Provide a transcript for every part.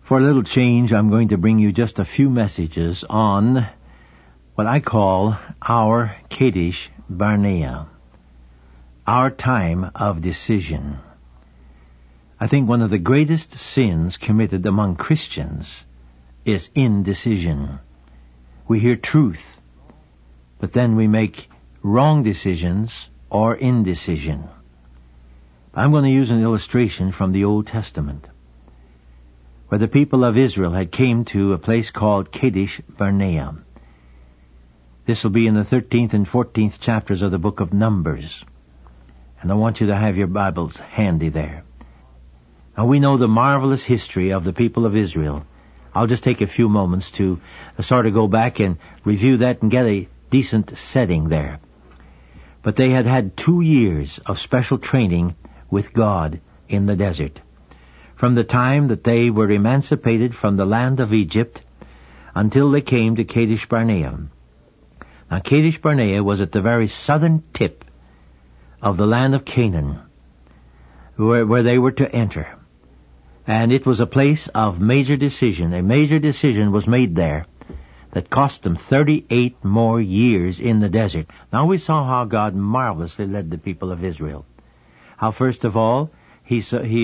For a little change, I'm going to bring you just a few messages on what I call our Kadesh Barnea, our time of decision. I think one of the greatest sins committed among Christians is indecision. We hear truth, but then we make wrong decisions or indecision. I'm going to use an illustration from the Old Testament, where the people of Israel had came to a place called Kadesh Barnea. This will be in the 13th and 14th chapters of the book of Numbers. And I want you to have your Bibles handy there. Now we know the marvelous history of the people of Israel. I'll just take a few moments to sort of go back and review that and get a decent setting there. But they had had 2 years of special training with God in the desert, from the time that they were emancipated from the land of Egypt until they came to Kadesh Barnea. Now Kadesh Barnea was at the very southern tip of the land of Canaan, where they were to enter. And it was a place of major decision. A major decision was made there that cost them 38 more years in the desert. Now we saw how God marvelously led the people of Israel. How first of all, He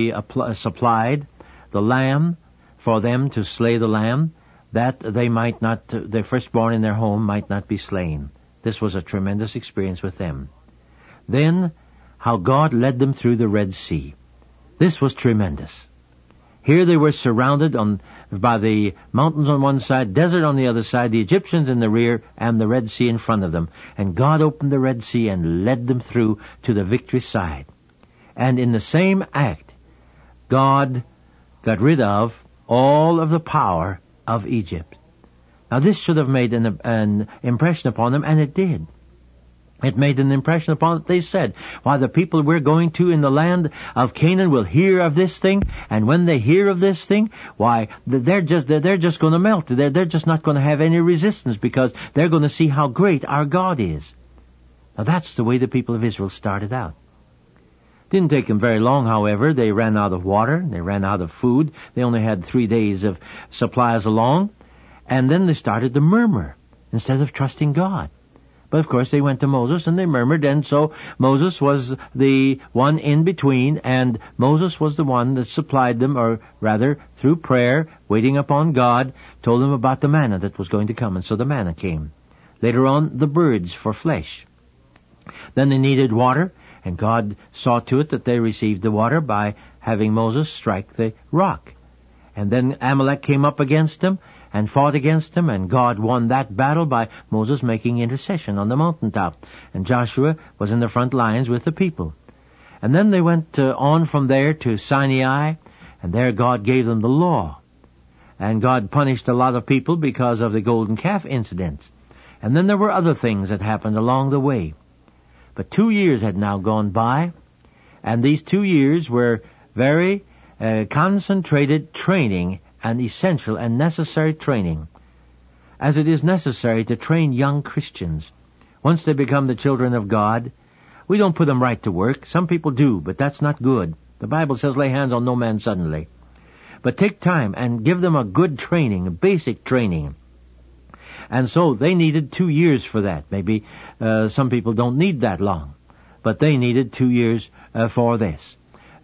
supplied the lamb for them to slay the lamb, that they might not, their firstborn in their home might not be slain. This was a tremendous experience with them. Then, how God led them through the Red Sea. This was tremendous. Here they were surrounded by the mountains on one side, desert on the other side, the Egyptians in the rear, and the Red Sea in front of them. And God opened the Red Sea and led them through to the victory side. And in the same act, God got rid of all of the power of Egypt. Now this should have made an impression upon them, and it did. It made an impression upon them. They said, why, the people we're going to in the land of Canaan will hear of this thing, and when they hear of this thing, why, they're just going to melt. They're just not going to have any resistance, because they're going to see how great our God is. Now that's the way the people of Israel started out. Didn't take them very long, however. They ran out of water. They ran out of food. They only had 3 days of supplies along. And then they started to murmur instead of trusting God. But of course they went to Moses and they murmured, and so Moses was the one in between, and Moses was the one that supplied them, or rather, through prayer, waiting upon God, told them about the manna that was going to come, and so the manna came. Later on, the birds for flesh. Then they needed water, and God saw to it that they received the water by having Moses strike the rock. And then Amalek came up against them and fought against them, and God won that battle by Moses making intercession on the mountaintop. And Joshua was in the front lines with the people. And then they went on from there to Sinai, and there God gave them the law. And God punished a lot of people because of the golden calf incident. And then there were other things that happened along the way. But 2 years had now gone by, and these 2 years were very concentrated training, and essential and necessary training, as it is necessary to train young Christians. Once they become the children of God, we don't put them right to work. Some people do, but that's not good. The Bible says, lay hands on no man suddenly. But take time and give them a good training, a basic training. And so they needed 2 years for that. Maybe some people don't need that long, but they needed 2 years for this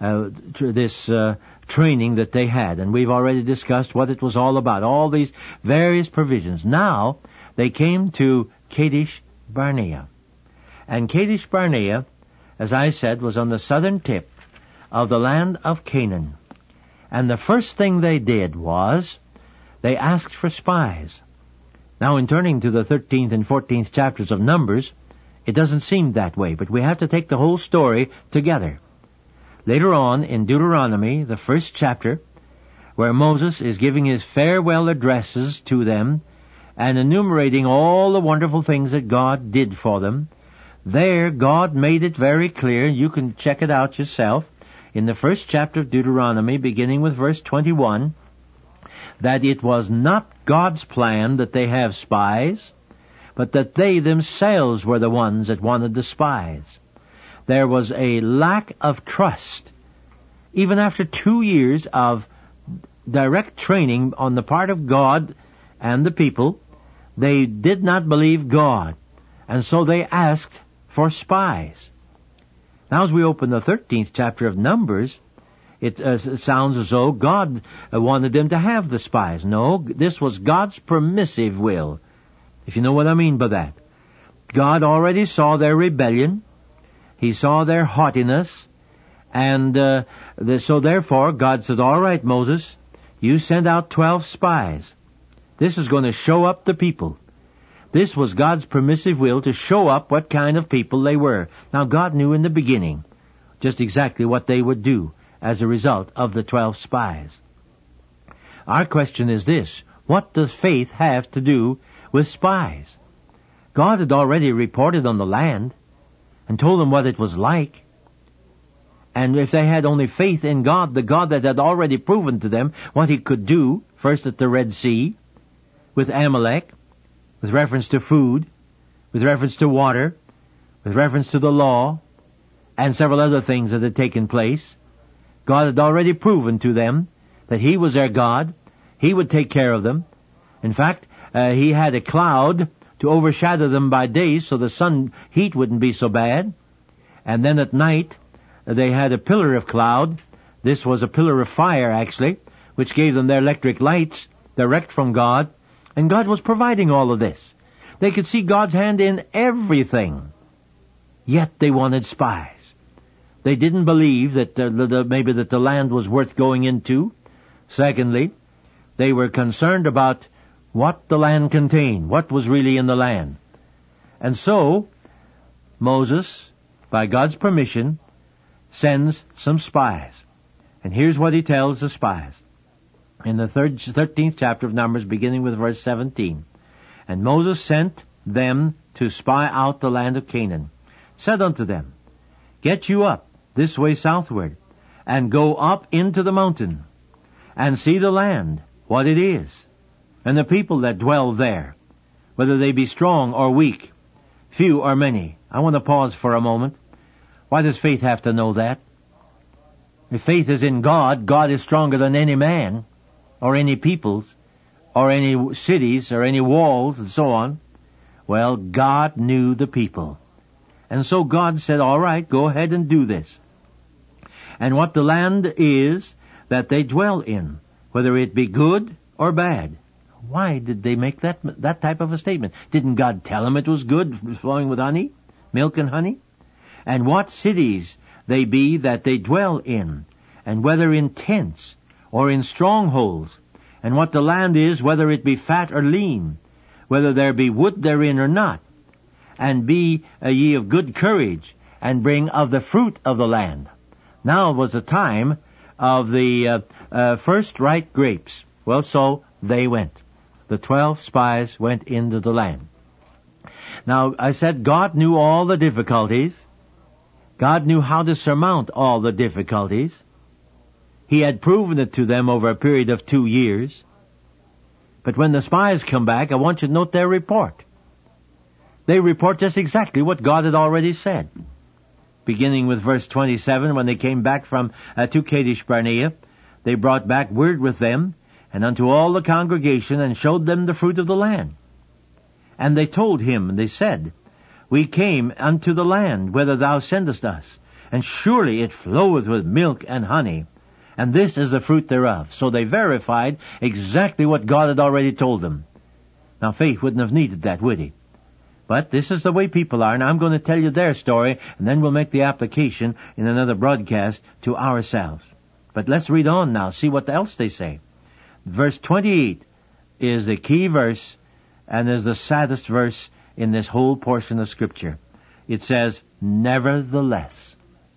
training that they had. And we've already discussed what it was all about, all these various provisions. Now they came to Kadesh Barnea. And Kadesh Barnea, as I said, was on the southern tip of the land of Canaan. And the first thing they did was they asked for spies. Now, in turning to the 13th and 14th chapters of Numbers, it doesn't seem that way, but we have to take the whole story together. Later on, in Deuteronomy, the 1st chapter, where Moses is giving his farewell addresses to them and enumerating all the wonderful things that God did for them, there God made it very clear, you can check it out yourself, in the 1st chapter of Deuteronomy, beginning with verse 21, that it was not God's plan that they have spies, but that they themselves were the ones that wanted the spies. There was a lack of trust. Even after 2 years of direct training on the part of God and the people. They did not believe God, and so they asked for spies. Now as we open the 13th chapter of Numbers, it sounds as though God wanted them to have the spies. No, this was God's permissive will, if you know what I mean by that. God already saw their rebellion. He saw their haughtiness. And so therefore, God said, all right, Moses, you send out 12 spies. This is going to show up the people. This was God's permissive will to show up what kind of people they were. Now, God knew in the beginning just exactly what they would do as a result of the 12 spies. Our question is this: what does faith have to do with spies? God had already reported on the land and told them what it was like. And if they had only faith in God, the God that had already proven to them what He could do, first at the Red Sea, with Amalek, with reference to food, with reference to water, with reference to the law, and several other things that had taken place, God had already proven to them that He was their God. He would take care of them. In fact, He had a cloud to overshadow them by day so the sun heat wouldn't be so bad. And then at night, they had a pillar of cloud. This was a pillar of fire, actually, which gave them their electric lights direct from God. And God was providing all of this. They could see God's hand in everything. Yet they wanted spies. They didn't believe that maybe that the land was worth going into. Secondly, they were concerned about what the land contained, what was really in the land. And so, Moses, by God's permission, sends some spies. And here's what he tells the spies. In the 13th chapter of Numbers, beginning with verse 17. And Moses sent them to spy out the land of Canaan. Said unto them, Get you up this way southward, and go up into the mountain, and see the land, what it is, and the people that dwell there, whether they be strong or weak, few or many. I want to pause for a moment. Why does faith have to know that? If faith is in God, God is stronger than any man, or any peoples, or any cities, or any walls, and so on. Well, God knew the people. And so God said, all right, go ahead and do this. And what the land is that they dwell in, whether it be good or bad. Why did they make that type of a statement? Didn't God tell them it was good, flowing with honey, milk and honey? And what cities they be that they dwell in, and whether in tents or in strongholds, and what the land is, whether it be fat or lean, whether there be wood therein or not, and be ye of good courage, and bring of the fruit of the land. Now was the time of the first ripe grapes. Well, so they went. The 12 spies went into the land. Now, I said God knew all the difficulties. God knew how to surmount all the difficulties. He had proven it to them over a period of 2 years. But when the spies come back, I want you to note their report. They report just exactly what God had already said. Beginning with verse 27, when they came back from to Kadesh Barnea, they brought back word with them, and unto all the congregation, and showed them the fruit of the land. And they told him, and they said, We came unto the land, whither thou sendest us, and surely it floweth with milk and honey, and this is the fruit thereof. So they verified exactly what God had already told them. Now faith wouldn't have needed that, would he? But this is the way people are, and I'm going to tell you their story, and then we'll make the application in another broadcast to ourselves. But let's read on now, see what else they say. Verse 28 is the key verse, and is the saddest verse in this whole portion of Scripture. It says, Nevertheless,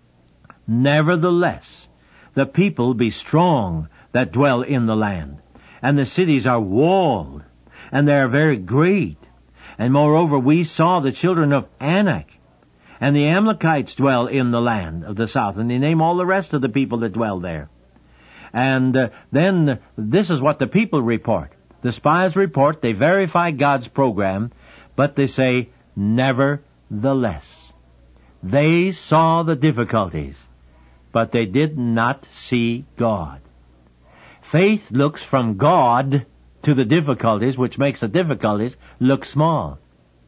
the people be strong that dwell in the land, and the cities are walled, and they are very great. And moreover, we saw the children of Anak, and the Amalekites dwell in the land of the south. And they name all the rest of the people that dwell there. And then this is what the people report. The spies report, they verify God's program, but they say, nevertheless. They saw the difficulties, but they did not see God. Faith looks from God to the difficulties, which makes the difficulties look small.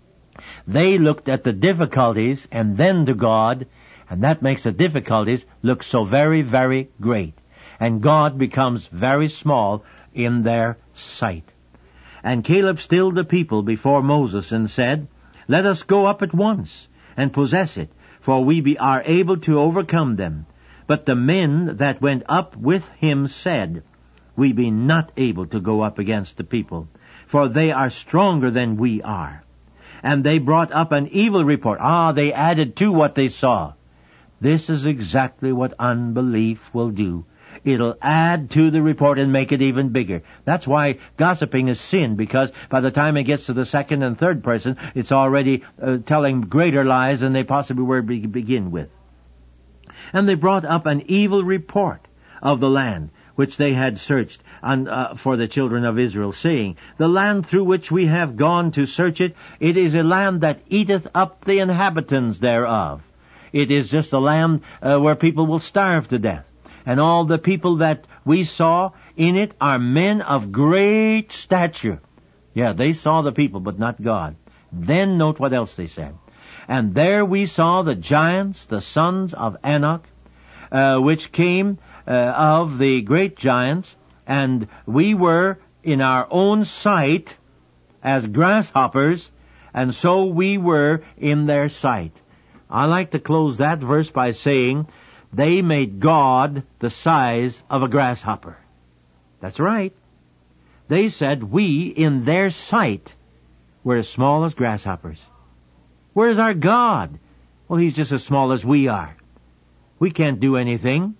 They looked at the difficulties and then to God, and that makes the difficulties look so very, very great. And God becomes very small in their sight. And Caleb stilled the people before Moses and said, "Let us go up at once and possess it, for we are able to overcome them." But the men that went up with him said, "We be not able to go up against the people, for they are stronger than we are." And they brought up an evil report. They added to what they saw. This is exactly what unbelief will do. It'll add to the report and make it even bigger. That's why gossiping is sin, because by the time it gets to the second and third person, it's already telling greater lies than they possibly were to begin with. And they brought up an evil report of the land, which they had searched for the children of Israel, saying, "The land through which we have gone to search it, it is a land that eateth up the inhabitants thereof." It is just a land where people will starve to death. And all the people that we saw in it are men of great stature. Yeah, they saw the people, but not God. Then note what else they said. "And there we saw the giants, the sons of Anak, which came of the great giants, and we were in our own sight as grasshoppers, and so we were in their sight." I like to close that verse by saying, they made God the size of a grasshopper. That's right. They said we, in their sight, were as small as grasshoppers. Where's our God? Well, He's just as small as we are. We can't do anything,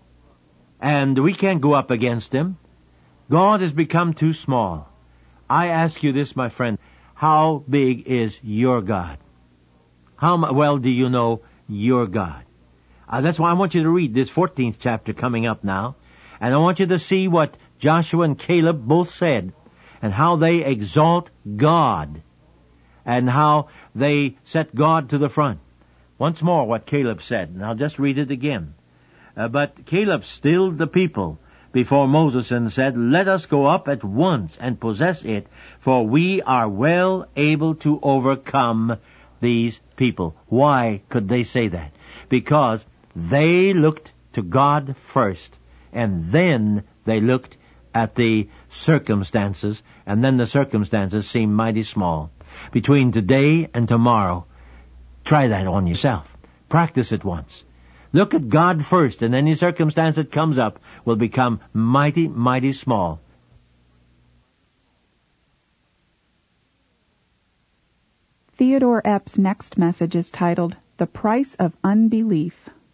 and we can't go up against Him. God has become too small. I ask you this, my friend, how big is your God? How well do you know your God? That's why I want you to read this 14th chapter coming up now, and I want you to see what Joshua and Caleb both said, and how they exalt God, and how they set God to the front. Once more what Caleb said, and I'll just read it again. But Caleb stilled the people before Moses and said, "Let us go up at once and possess it, for we are well able to overcome these people." Why could they say that? Because they looked to God first, and then they looked at the circumstances, and then the circumstances seemed mighty small. Between today and tomorrow, try that on yourself. Practice it once. Look at God first, and any circumstance that comes up will become mighty, mighty small. Theodore Epp's next message is titled, "The Price of Unbelief."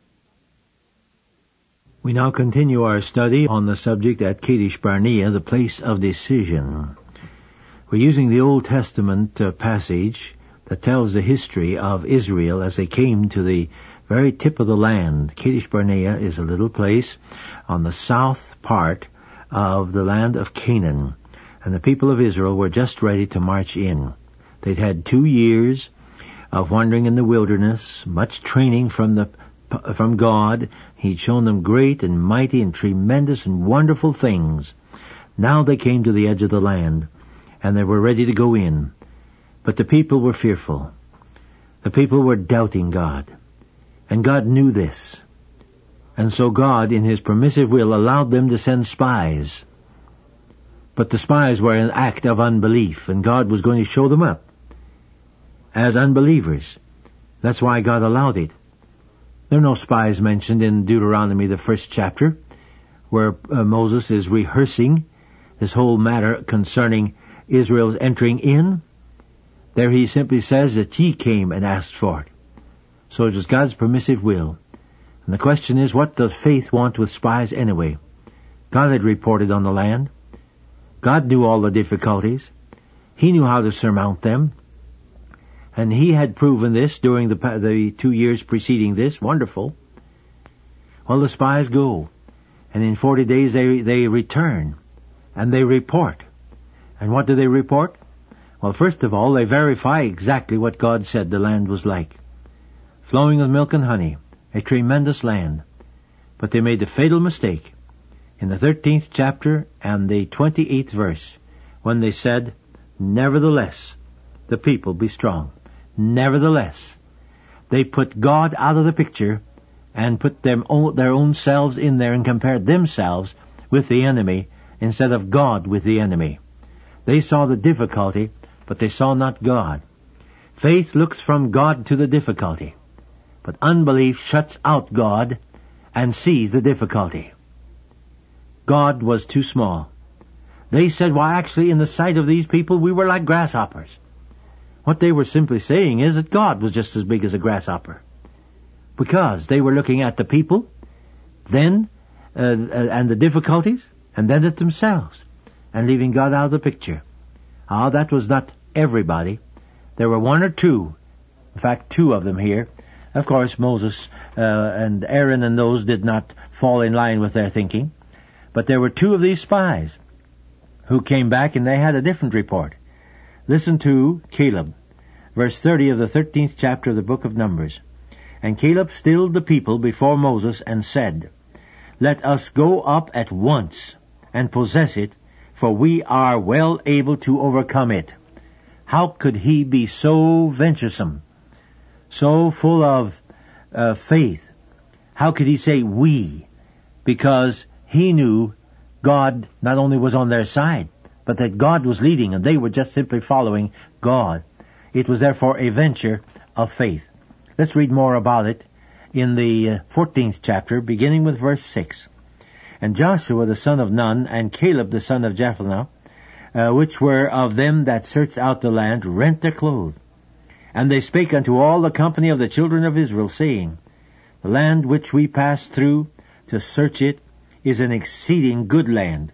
We now continue our study on the subject at Kadesh Barnea, the place of decision. We're using the Old Testament passage that tells the history of Israel as they came to the very tip of the land. Kadesh Barnea is a little place on the south part of the land of Canaan, and the people of Israel were just ready to march in. They'd had 2 years of wandering in the wilderness, much training from God. He'd shown them great and mighty and tremendous and wonderful things. Now they came to the edge of the land, and they were ready to go in. But the people were fearful. The people were doubting God. And God knew this. And so God, in His permissive will, allowed them to send spies. But the spies were an act of unbelief, and God was going to show them up as unbelievers. That's why God allowed it. There are no spies mentioned in Deuteronomy, the 1st chapter, where Moses is rehearsing this whole matter concerning Israel's entering in. There he simply says that ye came and asked for it. So it was God's permissive will. And the question is, what does faith want with spies anyway? God had reported on the land. God knew all the difficulties. He knew how to surmount them. And He had proven this during the 2 years preceding this. Wonderful. Well, the spies go. And in 40 days they return. And they report. And what do they report? Well, first of all, they verify exactly what God said the land was like. Flowing with milk and honey. A tremendous land. But they made the fatal mistake. in the 13th chapter and the 28th verse, when they said, "Nevertheless, the people be strong." Nevertheless, they put God out of the picture and put their own selves in there and compared themselves with the enemy instead of God with the enemy. They saw the difficulty, but they saw not God. Faith looks from God to the difficulty, but unbelief shuts out God and sees the difficulty. God was too small. They said, "Well, actually, in the sight of these people, we were like grasshoppers." What they were simply saying is that God was just as big as a grasshopper, because they were looking at the people, then, and the difficulties, and then at themselves, and leaving God out of the picture. That was not everybody. There were one or two, in fact, two of them here. Of course, Moses and Aaron and those did not fall in line with their thinking. But there were two of these spies who came back, and they had a different report. Listen to Caleb, verse 30 of the 13th chapter of the book of Numbers. "And Caleb stilled the people before Moses and said, 'Let us go up at once and possess it, for we are well able to overcome it.'" How could he be so venturesome, so full of faith? How could he say "we"? Because he knew God not only was on their side, but that God was leading, and they were just simply following God. It was therefore a venture of faith. Let's read more about it in the 14th chapter, beginning with verse 6. "And Joshua the son of Nun, and Caleb the son of Jephunneh, which were of them that searched out the land, rent their clothes. And they spake unto all the company of the children of Israel, saying, The land which we passed through to search it is an exceeding good land.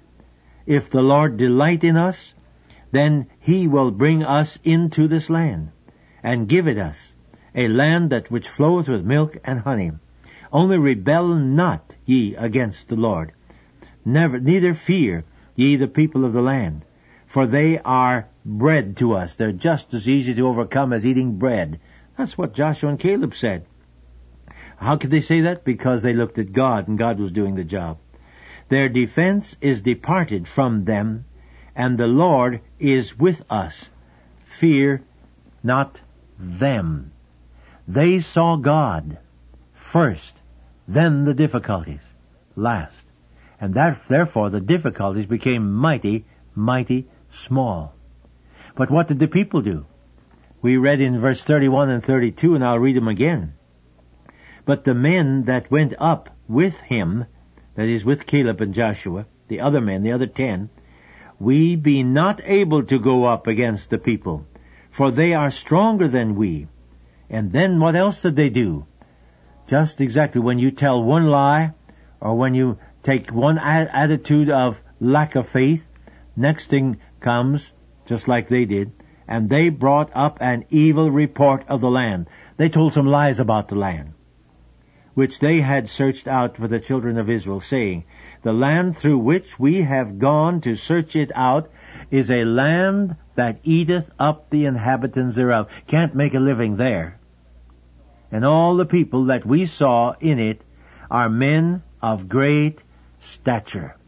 If the Lord delight in us, then he will bring us into this land, and give it us, a land that which floweth with milk and honey. Only rebel not ye against the Lord. Neither fear ye the people of the land, for they are bread to us." They're just as easy to overcome as eating bread. That's what Joshua and Caleb said. How could they say that? Because they looked at God, and God was doing the job. "Their defense is departed from them, and the Lord is with us. Fear not them." They saw God first, then the difficulties last. And therefore the difficulties became mighty, mighty small. But what did the people do? We read in verse 31 and 32, and I'll read them again. "But the men that went up with him," that is, with Caleb and Joshua, the other men, the other 10, "we be not able to go up against the people, for they are stronger than we." And then what else did they do? Just exactly when you tell one lie, or when you take one attitude of lack of faith, next thing comes, just like they did, and they brought up an evil report of the land. They told some lies about the land, which they had searched out for the children of Israel, saying, "The land through which we have gone to search it out is a land that eateth up the inhabitants thereof." Can't make a living there. "And all the people that we saw in it are men of great stature."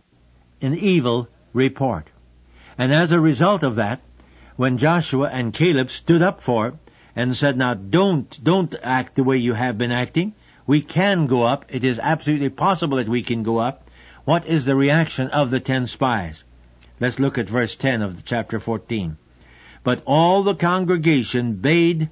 An evil report. And as a result of that, when Joshua and Caleb stood up for it and said, "Now don't act the way you have been acting. We can go up. It is absolutely possible that we can go up." What is the reaction of the 10 spies? Let's look at verse 10 of chapter 14. "But all the congregation bade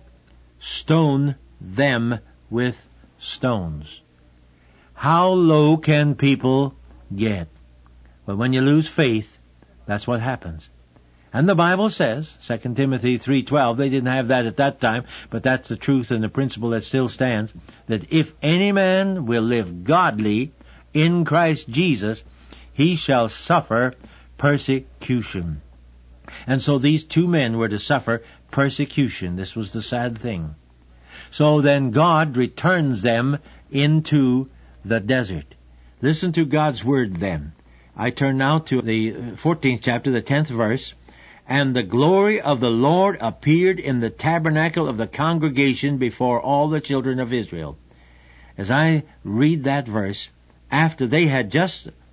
stone them with stones." How low can people get? But when you lose faith, that's what happens. And the Bible says, 2 Timothy 3:12, they didn't have that at that time, but that's the truth and the principle that still stands, that if any man will live godly in Christ Jesus, he shall suffer persecution. And so these 2 men were to suffer persecution. This was the sad thing. So then God returns them into the desert. Listen to God's word then. I turn now to the 14th chapter, the 10th verse. "And the glory of the Lord appeared in the tabernacle of the congregation before all the children of Israel." As I read that verse, after they had just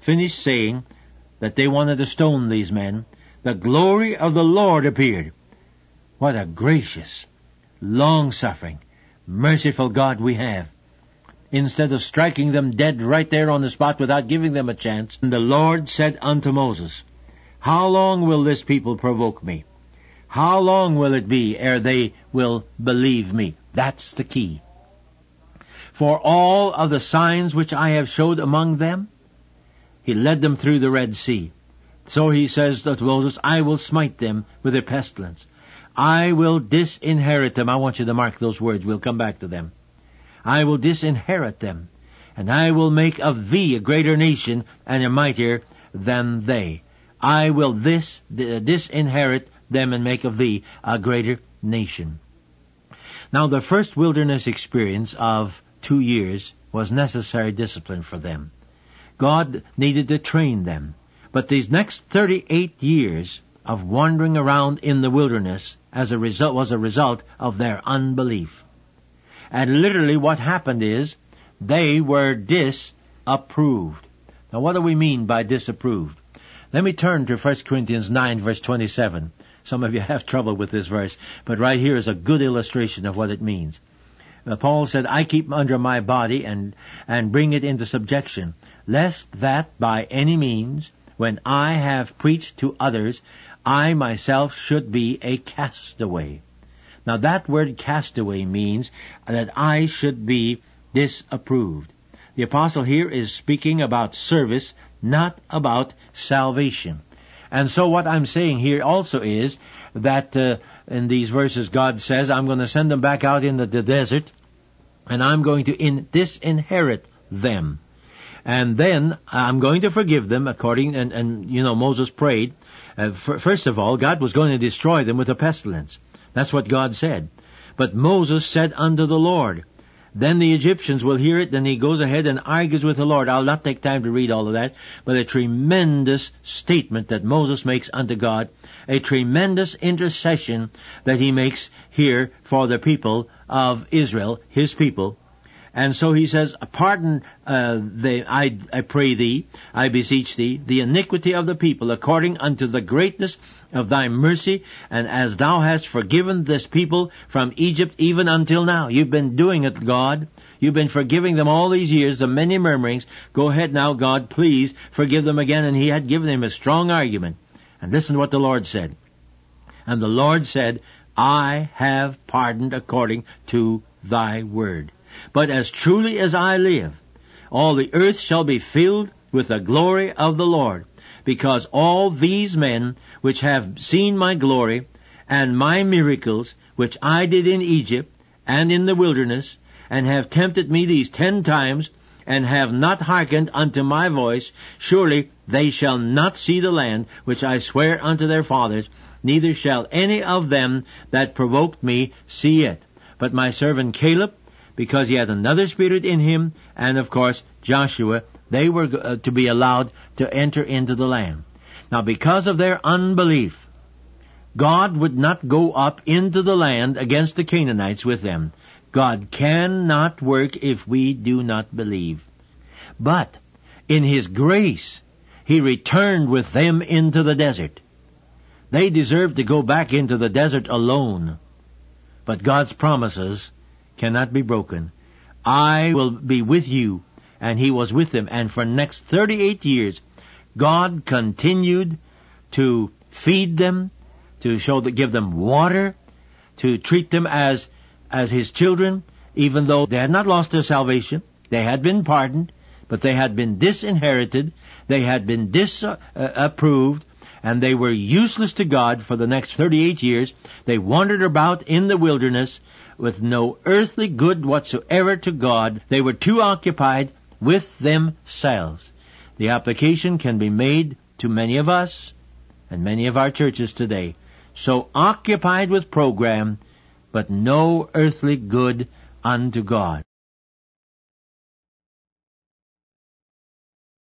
finished saying that they wanted to stone these men, the glory of the Lord appeared. What a gracious, long-suffering, merciful God we have. Instead of striking them dead right there on the spot without giving them a chance, the Lord said unto Moses, How long will this people provoke me? How long will it be ere they will believe me? That's the key. For all of the signs which I have showed among them, he led them through the Red Sea. So he says to Moses, I will smite them with a pestilence. I will disinherit them. I want you to mark those words. We'll come back to them. I will disinherit them, and I will make of thee a greater nation and a mightier than they. I will disinherit them and make of thee a greater nation. Now the first wilderness experience of 2 years was necessary discipline for them. God needed to train them. But these next 38 years of wandering around in the wilderness was a result of their unbelief. And literally what happened is they were disapproved. Now what do we mean by disapproved? Let me turn to 1 Corinthians 9 verse 27. Some of you have trouble with this verse, but right here is a good illustration of what it means. Paul said, I keep under my body and bring it into subjection, lest that by any means, when I have preached to others, I myself should be a castaway. Now that word castaway means that I should be disapproved. The apostle here is speaking about service, not about salvation. And so what I'm saying here also is that in these verses God says, I'm going to send them back out into the desert, and I'm going to disinherit them. And then I'm going to forgive them according, and Moses prayed. First of all, God was going to destroy them with a pestilence. That's what God said. But Moses said unto the Lord. Then the Egyptians will hear it, then he goes ahead and argues with the Lord. I'll not take time to read all of that, but a tremendous statement that Moses makes unto God, a tremendous intercession that he makes here for the people of Israel, his people. And so he says, pardon, I pray thee, I beseech thee, the iniquity of the people according unto the greatness of thy mercy, and as thou hast forgiven this people from Egypt even until now. You've been doing it, God. You've been forgiving them all these years, the many murmurings. Go ahead now, God, please forgive them again. And he had given him a strong argument. And listen to what the Lord said. And the Lord said, I have pardoned according to thy word. But as truly as I live, all the earth shall be filled with the glory of the Lord, because all these men which have seen my glory and my miracles, which I did in Egypt and in the wilderness, and have tempted me these 10 times, and have not hearkened unto my voice, surely they shall not see the land which I swear unto their fathers, neither shall any of them that provoked me see it. But my servant Caleb, because he had another spirit in him, and of course Joshua, they were to be allowed to enter into the land. Now because of their unbelief, God would not go up into the land against the Canaanites with them. God cannot work if we do not believe. But in his grace, he returned with them into the desert. They deserved to go back into the desert alone. But God's promises cannot be broken. I will be with you. And he was with them. And for the next 38 years, God continued to feed them, to give them water, to treat them as his children, even though they had not lost their salvation. They had been pardoned, but they had been disinherited. They had been disapproved, and they were useless to God for the next 38 years. They wandered about in the wilderness with no earthly good whatsoever to God. They were too occupied with themselves. The application can be made to many of us and many of our churches today. So occupied with program, but no earthly good unto God.